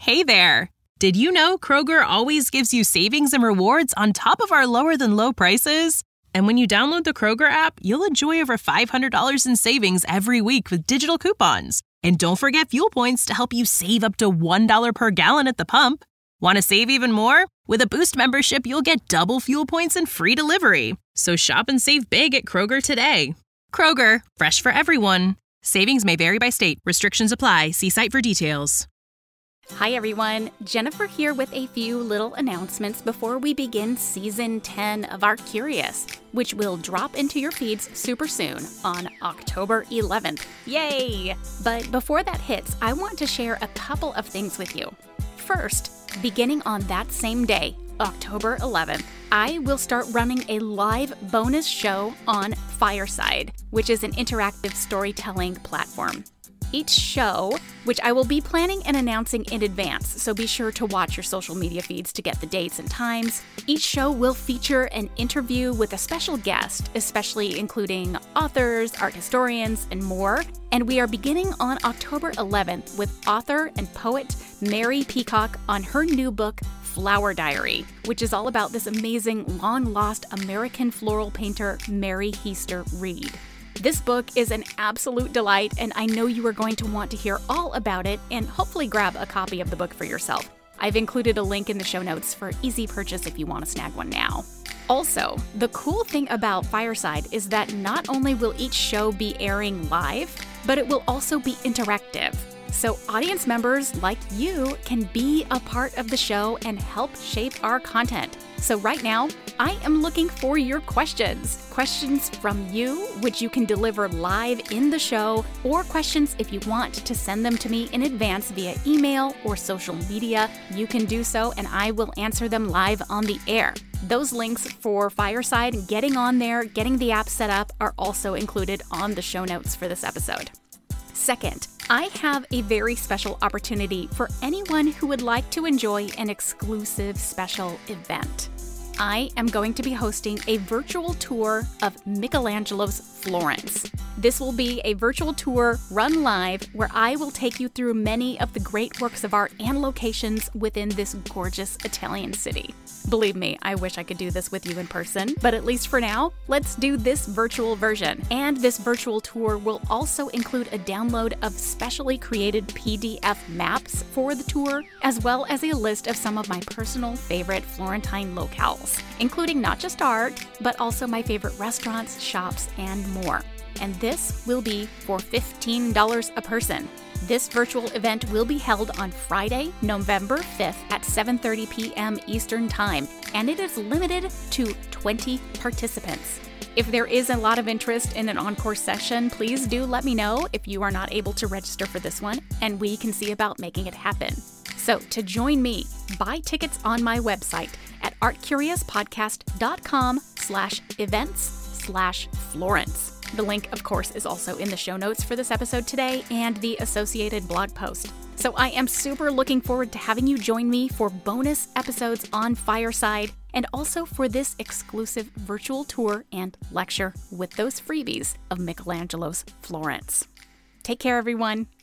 Hey there! Did you know Kroger always gives you savings and rewards on top of our lower-than-low prices? And when you download the Kroger app, you'll enjoy over $500 in savings every week with digital coupons. And don't forget fuel points to help you save up to $1 per gallon at the pump. Want to save even more? With a Boost membership, you'll get double fuel points and free delivery. So shop and save big at Kroger today. Kroger, fresh for everyone. Savings may vary by state. Restrictions apply. See site for details. Hi everyone, Jennifer here with a few little announcements before we begin Season 10 of Art Curious, which will drop into your feeds super soon on October 11th. Yay! But before that hits, I want to share a couple of things with you. First, beginning on that same day, October 11th, I will start running a live bonus show on Fireside, which is an interactive storytelling platform. Each show, which I will be planning and announcing in advance, so be sure to watch your social media feeds to get the dates and times. Each show will feature an interview with a special guest, especially including authors, art historians, and more. And we are beginning on October 11th with author and poet Mary Peacock on her new book, Flower Diary, which is all about this amazing, long-lost American floral painter, Mary Heaster Reed. This book is an absolute delight, and I know you are going to want to hear all about it and hopefully grab a copy of the book for yourself. I've included a link in the show notes for easy purchase if you want to snag one now. Also, the cool thing about Fireside is that not only will each show be airing live, but it will also be interactive. So audience members like you can be a part of the show and help shape our content. So right now, I am looking for your questions. Questions from you, which you can deliver live in the show, or questions if you want to send them to me in advance via email or social media. You can do so and I will answer them live on the air. Those links for Fireside and getting on there, getting the app set up are also included on the show notes for this episode. Second, I have a very special opportunity for anyone who would like to enjoy an exclusive special event. I am going to be hosting a virtual tour of Michelangelo's Florence. This will be a virtual tour run live where I will take you through many of the great works of art and locations within this gorgeous Italian city. Believe me, I wish I could do this with you in person, but at least for now, let's do this virtual version. And this virtual tour will also include a download of specially created PDF maps for the tour, as well as a list of some of my personal favorite Florentine locales, including not just art, but also my favorite restaurants, shops, and more. And this will be for $15 a person. This virtual event will be held on Friday, November 5th at 7:30 p.m. Eastern Time, and it is limited to 20 participants. If there is a lot of interest in an encore session, please do let me know if you are not able to register for this one, and we can see about making it happen. So to join me, buy tickets on my website at artcuriouspodcast.com/events/Florence. The link, of course, is also in the show notes for this episode today and the associated blog post. So I am super looking forward to having you join me for bonus episodes on Fireside and also for this exclusive virtual tour and lecture with those freebies of Michelangelo's Florence. Take care, everyone.